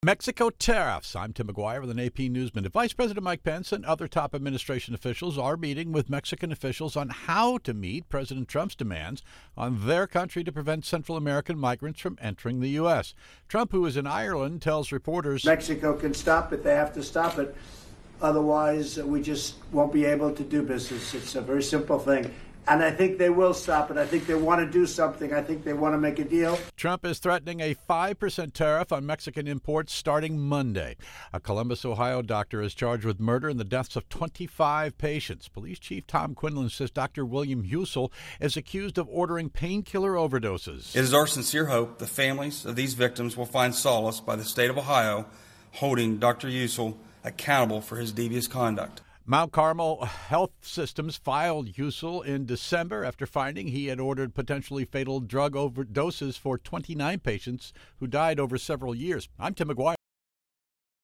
Mexico tariffs. I'm Tim McGuire with an AP News Minute. Vice President Mike Pence and other top administration officials are meeting with Mexican officials on how to meet President Trump's demands on their country to prevent Central American migrants from entering the U.S. Trump, who is in Ireland, tells reporters Mexico can stop it. They have to stop it. Otherwise, we just won't be able to do business. It's a very simple thing. And I think they will stop it. I think they want to do something. I think they want to make a deal. Trump is threatening a 5% tariff on Mexican imports starting Monday. A Columbus, Ohio doctor is charged with murder in the deaths of 25 patients. Police Chief Tom Quinlan says Dr. William Husel is accused of ordering painkiller overdoses. It is our sincere hope the families of these victims will find solace by the state of Ohio holding Dr. Husel accountable for his devious conduct. Mount Carmel Health Systems filed Husel in December after finding he had ordered potentially fatal drug overdoses for 29 patients who died over several years. I'm Tim McGuire.